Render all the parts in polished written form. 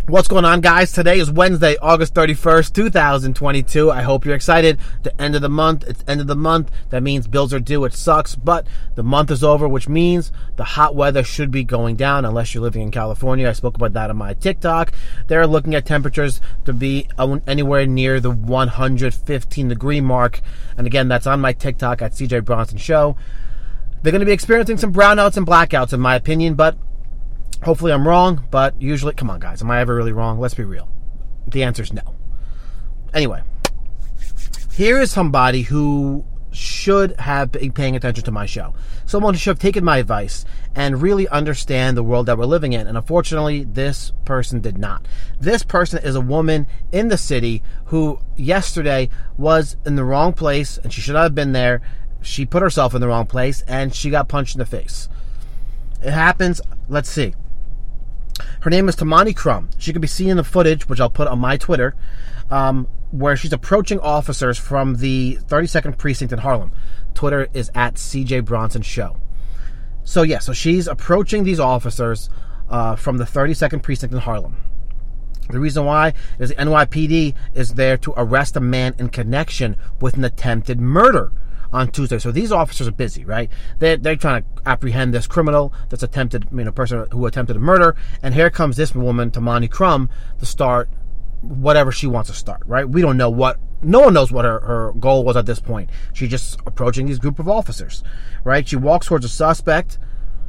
What's going on, guys? Today is Wednesday, August 31st, 2022. I hope you're excited. The end of the month. It's end of the month. That means bills are due. It sucks, but the month is over, which means the hot weather should be going down unless you're living in California. I spoke about that on my TikTok. They're looking at temperatures to be anywhere near the 115-degree mark. And again, that's on my TikTok at CJ Bronson Show. They're going to be experiencing some brownouts and blackouts, in my opinion, but hopefully I'm wrong, but usually, come on, guys, am I ever really wrong? Let's be real. The answer is no. Anyway, here is somebody who should have been paying attention to my show. Someone who should have taken my advice and really understand the world that we're living in. And unfortunately, this person did not. This person is a woman in the city who yesterday was in the wrong place, and she should not have been there. She put herself in the wrong place, and she got punched in the face. It happens. Let's see. Her name is Tamani Crum. She can be seen in the footage, which I'll put on my Twitter, where she's approaching officers from the 32nd Precinct in Harlem. Twitter is at CJ Bronson Show. So she's approaching these officers from the 32nd Precinct in Harlem. The reason why is the NYPD is there to arrest a man in connection with an attempted murder on Tuesday. So these officers are busy, right? They're trying to apprehend this criminal that's person who attempted a murder. And here comes this woman, Tamani Crum, to start whatever she wants to start, right? We don't know no one knows what her goal was at this point. She's just approaching these group of officers, right? She walks towards a suspect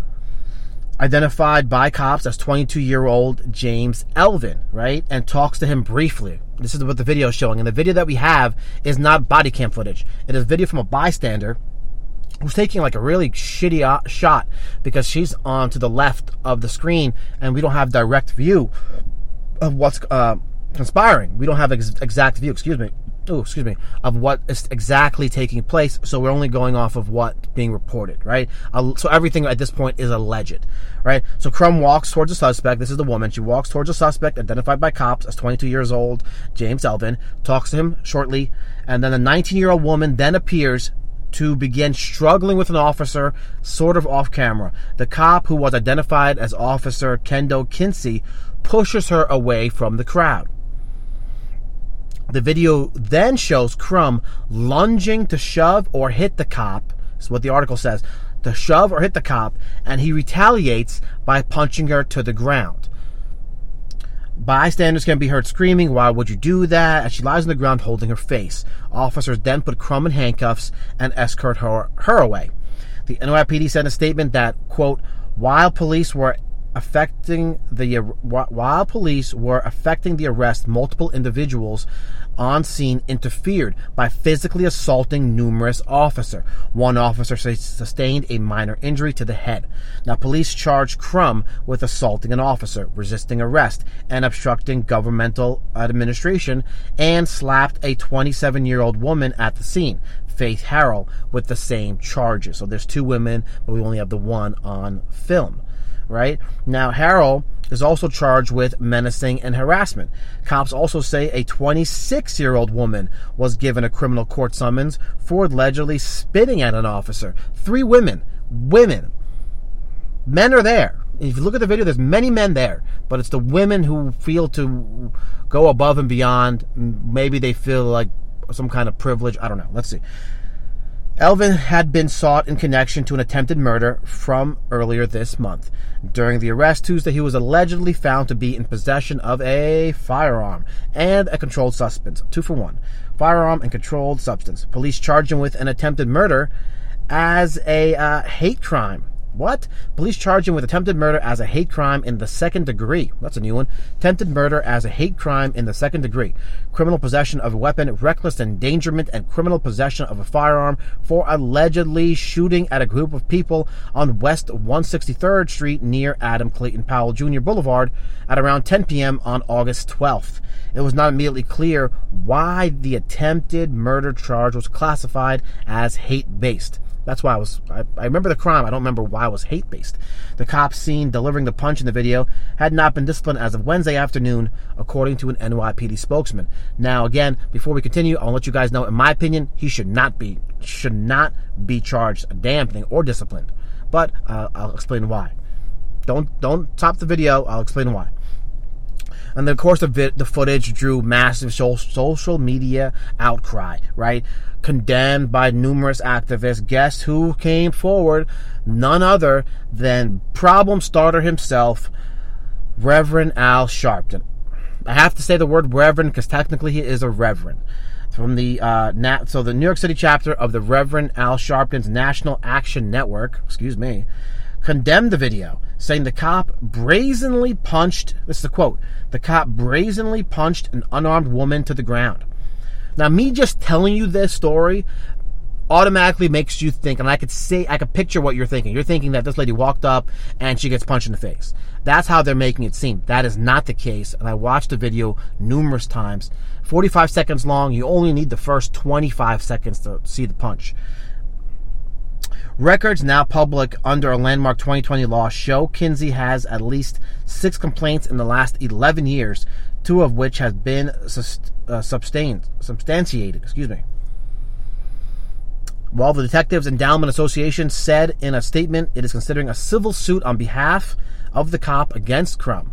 identified by cops as 22-year-old James Elvin, right? And talks to him briefly. This is what the video is showing. And the video that we have is not body cam footage. It is video from a bystander who's taking like a really shitty shot because she's on to the left of the screen and we don't have direct view of what's conspiring. We don't have exact view, of what is exactly taking place. So we're only going off of what's being reported, right? So everything at this point is alleged, right? So Crum walks towards a suspect. This is the woman. She walks towards a suspect identified by cops as 22 years old, James Elvin, talks to him shortly, and then a 19-year-old woman then appears to begin struggling with an officer, sort of off camera. The cop, who was identified as Officer Kendo Kinsey, pushes her away from the crowd. The video then shows Crum lunging to shove or hit the cop. That's what the article says. To shove or hit the cop, and he retaliates by punching her to the ground. Bystanders can be heard screaming, "Why would you do that?" as she lies on the ground holding her face. Officers then put Crum in handcuffs and escort her away. The NYPD sent a statement that, quote, while police were affecting the arrest, multiple individuals on scene interfered by physically assaulting numerous officers. One officer sustained a minor injury to the head. Now, police charged Crum with assaulting an officer, resisting arrest, and obstructing governmental administration, and slapped a 27-year-old woman at the scene, Faith Harrell, with the same charges. So there's two women, but we only have the one on film. Right? Now, Harrell is also charged with menacing and harassment. Cops also say a 26-year-old woman was given a criminal court summons for allegedly spitting at an officer. 3 women. Men are there. If you look at the video, there's many men there, but it's the women who feel to go above and beyond. Maybe they feel like some kind of privilege. I don't know. Let's see. Elvin had been sought in connection to an attempted murder from earlier this month. During the arrest Tuesday, he was allegedly found to be in possession of a firearm and a controlled substance. 2 for 1. Firearm and controlled substance. Police charged him with an attempted murder as a hate crime. What? Police charged him with attempted murder as a hate crime in the second degree. That's a new one. Attempted murder as a hate crime in the second degree. Criminal possession of a weapon, reckless endangerment, and criminal possession of a firearm for allegedly shooting at a group of people on West 163rd Street near Adam Clayton Powell Jr. Boulevard at around 10 p.m. on August 12th. It was not immediately clear why the attempted murder charge was classified as hate-based. That's why I remember the crime. I don't remember why it was hate-based. The cop seen delivering the punch in the video had not been disciplined as of Wednesday afternoon, according to an NYPD spokesman. Now, again, before we continue, I'll let you guys know, in my opinion, he should not be charged a damn thing or disciplined. But I'll explain why. Don't stop the video. I'll explain why. And of course, the footage drew massive social media outcry, right? Condemned by numerous activists. Guess who came forward? None other than problem starter himself, Reverend Al Sharpton. I have to say the word reverend because technically he is a reverend. From the the New York City chapter of the Reverend Al Sharpton's National Action Network, condemned the video, saying the cop brazenly punched, this is a quote, the cop brazenly punched an unarmed woman to the ground. Now, me just telling you this story automatically makes you think, and I could picture what you're thinking. You're thinking that this lady walked up and she gets punched in the face. That's how they're making it seem. That is not the case, and I watched the video numerous times. 45 seconds long. You only need the first 25 seconds to see the punch. Records now public under a landmark 2020 law show Kinsey has at least 6 complaints in the last 11 years, 2 of which have been substantiated. While the Detectives Endowment Association said in a statement it is considering a civil suit on behalf of the cop against Crum.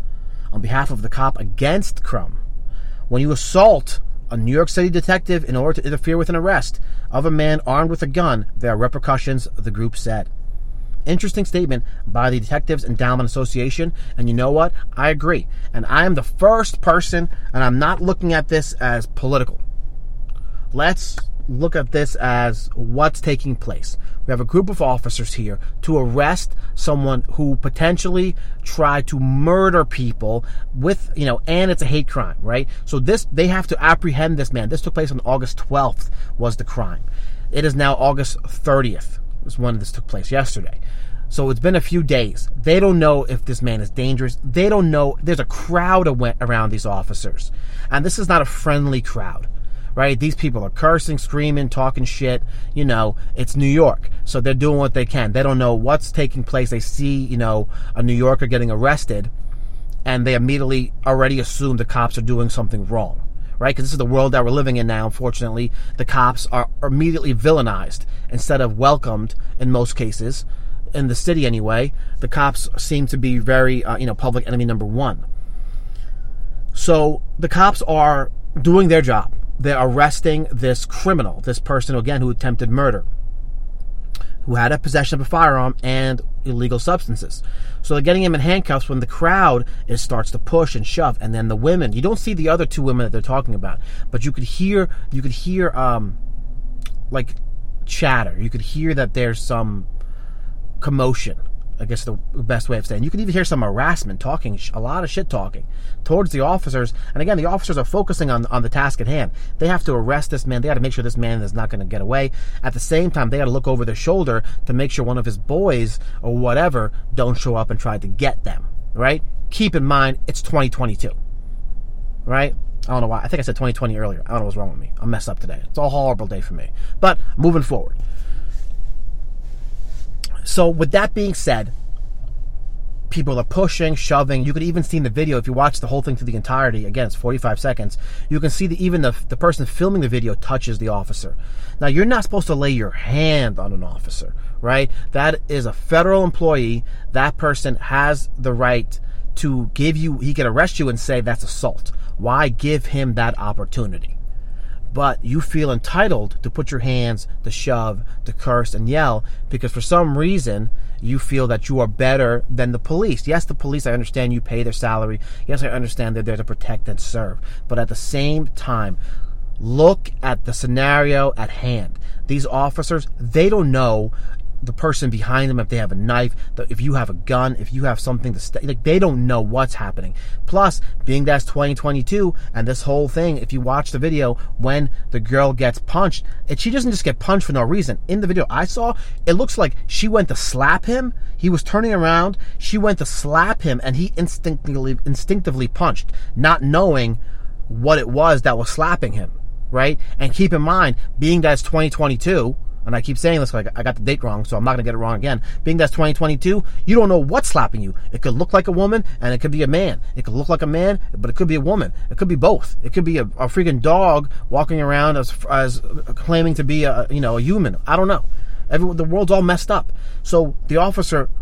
When you assault a New York City detective in order to interfere with an arrest of a man armed with a gun, there are repercussions, the group said. Interesting statement by the Detectives Endowment Association, and you know what? I agree. And I am the first person, and I'm not looking at this as political. Let's look at this as what's taking place. We have a group of officers here to arrest someone who potentially tried to murder people with, and it's a hate crime, right? So they have to apprehend this man. This took place on August 12th was the crime. It is now August 30th is when this took place, yesterday. So it's been a few days. They don't know if this man is dangerous. They don't know. There's a crowd around these officers. And this is not a friendly crowd. Right? These people are cursing, screaming, talking shit. It's New York. So they're doing what they can. They don't know what's taking place. They see, a New Yorker getting arrested, and they immediately already assume the cops are doing something wrong. Right? Because this is the world that we're living in now, unfortunately. The cops are immediately villainized instead of welcomed in most cases. In the city anyway, the cops seem to be very, public enemy number one. So the cops are doing their job. They're arresting this criminal, this person, again, who attempted murder, who had a possession of a firearm and illegal substances. So they're getting him in handcuffs when the crowd starts to push and shove. And then the women, you don't see the other 2 women that they're talking about, but you could hear like chatter. You could hear that there's some commotion. I guess the best way of saying. You can even hear some harassment, talking, a lot of shit talking towards the officers. And again, the officers are focusing on the task at hand. They have to arrest this man. They got to make sure this man is not going to get away. At the same time, they got to look over their shoulder to make sure one of his boys or whatever don't show up and try to get them. Right? Keep in mind, it's 2022. Right? I don't know why. I think I said 2020 earlier. I don't know what's wrong with me. I'm messed up today. It's a horrible day for me. But moving forward. So with that being said, people are pushing, shoving. You could even see in the video, if you watch the whole thing through the entirety, again, it's 45 seconds, you can see that even the person filming the video touches the officer. Now, you're not supposed to lay your hand on an officer, right? That is a federal employee. That person has the right to he can arrest you and say that's assault. Why give him that opportunity? But you feel entitled to put your hands, to shove, to curse, and yell because for some reason you feel that you are better than the police. Yes, the police, I understand you pay their salary. Yes, I understand they're there to protect and serve. But at the same time, look at the scenario at hand. These officers, they don't know the person behind them, if they have a knife, if you have a gun, if you have something to they don't know what's happening. Plus, being that's 2022 and this whole thing, if you watch the video when the girl gets punched, she doesn't just get punched for no reason. In the video I saw, it looks like she went to slap him. He was turning around, she went to slap him, and he instinctively punched, not knowing what it was that was slapping him, right? And keep in mind, being that's 2022, and I keep saying this, like I got the date wrong, so I'm not going to get it wrong again. Being that's 2022, you don't know what's slapping you. It could look like a woman, and it could be a man. It could look like a man, but it could be a woman. It could be both. It could be a freaking dog walking around as claiming to be a human. I don't know. The world's all messed up. So the officer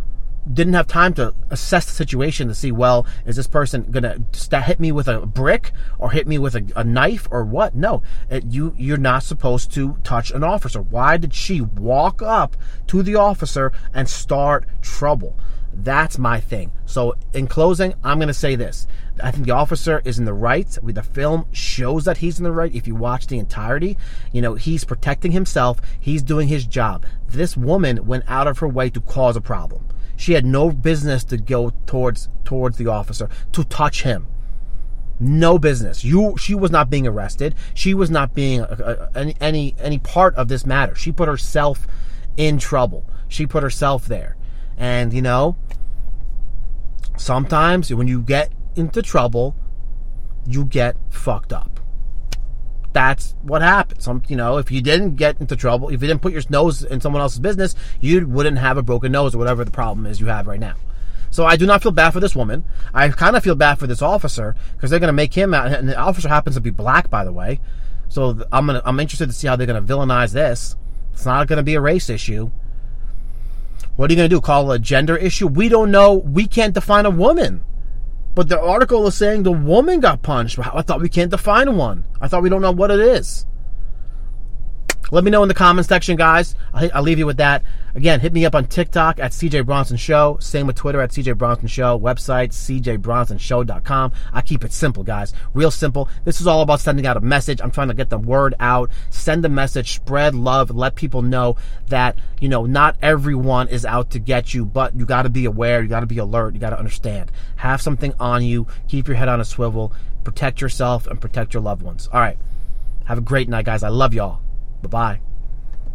didn't have time to assess the situation to see, well, is this person gonna hit me with a brick or hit me with a knife or what? No, you're not supposed to touch an officer. Why did she walk up to the officer and start trouble? That's my thing. So in closing, I'm going to say this. I think the officer is in the right. The film shows that he's in the right. If you watch the entirety, he's protecting himself. He's doing his job. This woman went out of her way to cause a problem. She had no business to go towards the officer, to touch him. No business. She was not being arrested. She was not being any part of this matter. She put herself in trouble. She put herself there. And, sometimes when you get into trouble, you get fucked up. That's what happens. If you didn't get into trouble, if you didn't put your nose in someone else's business, you wouldn't have a broken nose or whatever the problem is you have right now. So I do not feel bad for this woman. I kind of feel bad for this officer because they're going to make him out. And the officer happens to be black, by the way. So I'm interested to see how they're going to villainize this. It's not going to be a race issue. What are you going to do? Call it a gender issue? We don't know. We can't define a woman. But the article is saying the woman got punched. I thought we can't define one. I thought we don't know what it is. Let me know in the comment section, guys. I'll leave you with that. Again, hit me up on TikTok at CJ Bronson Show. Same with Twitter at CJ Bronson Show. Website, cjbronsonshow.com. I keep it simple, guys. Real simple. This is all about sending out a message. I'm trying to get the word out. Send a message. Spread love. Let people know that, not everyone is out to get you, but you got to be aware. You got to be alert. You got to understand. Have something on you. Keep your head on a swivel. Protect yourself and protect your loved ones. All right. Have a great night, guys. I love y'all. Bye-bye.